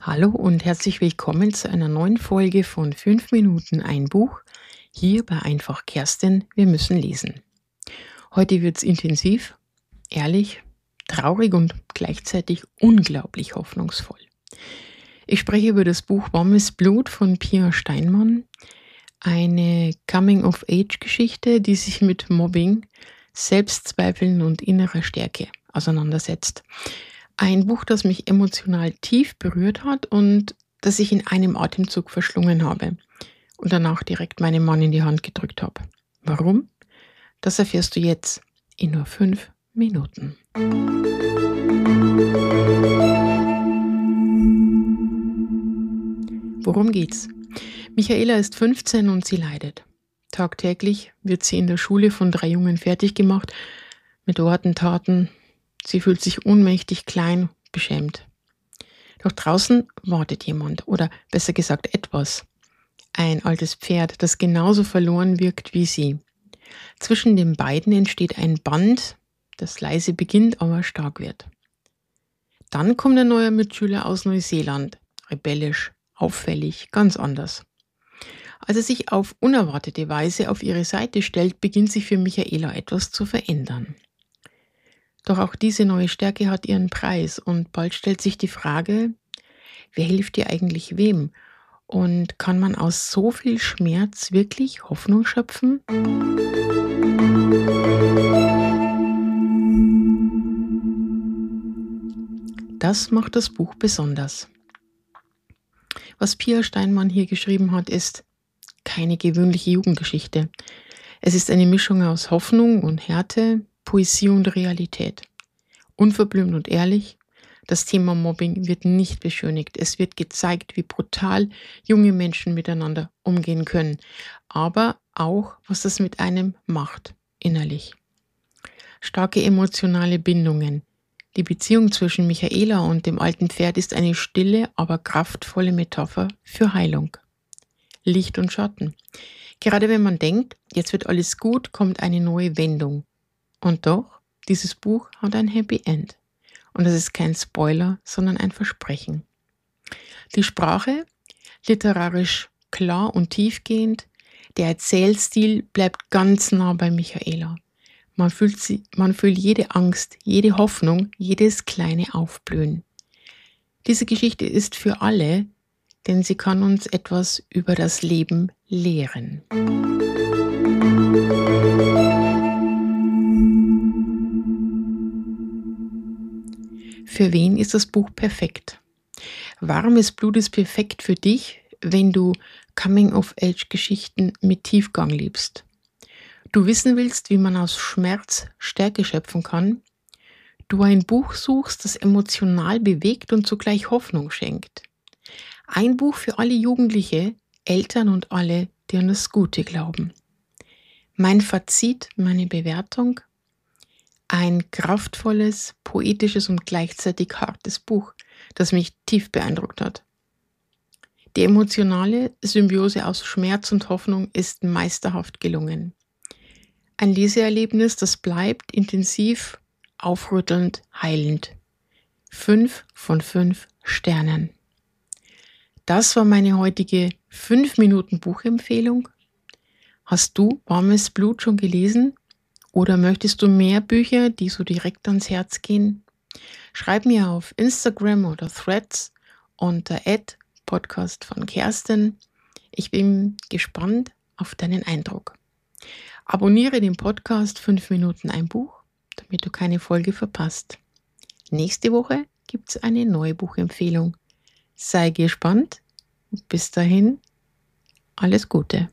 Hallo und herzlich willkommen zu einer neuen Folge von 5 Minuten ein Buch, hier bei Einfach Kerstin, wir müssen lesen. Heute wird's intensiv, ehrlich, traurig und gleichzeitig unglaublich hoffnungsvoll. Ich spreche über das Buch Warmes Blut von Pia Steinmann, eine Coming-of-Age-Geschichte, die sich mit Mobbing, Selbstzweifeln und innerer Stärke auseinandersetzt. Ein Buch, das mich emotional tief berührt hat und das ich in einem Atemzug verschlungen habe und danach direkt meinem Mann in die Hand gedrückt habe. Warum? Das erfährst du jetzt in nur 5 Minuten. Worum geht's? Michaela ist 15 und sie leidet. Tagtäglich wird sie in der Schule von 3 Jungen fertig gemacht, mit Worten, Taten. Sie fühlt sich ohnmächtig, klein, beschämt. Doch draußen wartet jemand, oder besser gesagt etwas. Ein altes Pferd, das genauso verloren wirkt wie sie. Zwischen den beiden entsteht ein Band, das leise beginnt, aber stark wird. Dann kommt ein neuer Mitschüler aus Neuseeland, rebellisch, auffällig, ganz anders. Als er sich auf unerwartete Weise auf ihre Seite stellt, beginnt sich für Michaela etwas zu verändern. Doch auch diese neue Stärke hat ihren Preis und bald stellt sich die Frage, wer hilft dir eigentlich wem? Und kann man aus so viel Schmerz wirklich Hoffnung schöpfen? Das macht das Buch besonders. Was Pia Steinmann hier geschrieben hat, ist keine gewöhnliche Jugendgeschichte. Es ist eine Mischung aus Hoffnung und Härte, Poesie und Realität. Unverblümt und ehrlich, das Thema Mobbing wird nicht beschönigt. Es wird gezeigt, wie brutal junge Menschen miteinander umgehen können, aber auch, was das mit einem macht, innerlich. Starke emotionale Bindungen. Die Beziehung zwischen Michaela und dem alten Pferd ist eine stille, aber kraftvolle Metapher für Heilung. Licht und Schatten. Gerade wenn man denkt, jetzt wird alles gut, kommt eine neue Wendung. Und doch, dieses Buch hat ein Happy End. Und das ist kein Spoiler, sondern ein Versprechen. Die Sprache, literarisch klar und tiefgehend, der Erzählstil bleibt ganz nah bei Michaela. Man fühlt jede Angst, jede Hoffnung, jedes kleine Aufblühen. Diese Geschichte ist für alle, denn sie kann uns etwas über das Leben lehren. Für wen ist das Buch perfekt? Warmes Blut ist perfekt für dich, wenn du Coming-of-Age-Geschichten mit Tiefgang liebst. Du wissen willst, wie man aus Schmerz Stärke schöpfen kann. Du ein Buch suchst, das emotional bewegt und zugleich Hoffnung schenkt. Ein Buch für alle Jugendliche, Eltern und alle, die an das Gute glauben. Mein Fazit, meine Bewertung: ein kraftvolles, poetisches und gleichzeitig hartes Buch, das mich tief beeindruckt hat. Die emotionale Symbiose aus Schmerz und Hoffnung ist meisterhaft gelungen. Ein Leseerlebnis, das bleibt intensiv, aufrüttelnd, heilend. 5 von 5 Sternen. Das war meine heutige 5 Minuten Buchempfehlung. Hast du Warmes Blut schon gelesen? Oder möchtest du mehr Bücher, die so direkt ans Herz gehen? Schreib mir auf Instagram oder Threads unter @Podcast von Kerstin. Ich bin gespannt auf deinen Eindruck. Abonniere den Podcast 5 Minuten ein Buch, damit du keine Folge verpasst. Nächste Woche gibt es eine neue Buchempfehlung. Sei gespannt. Bis dahin, alles Gute.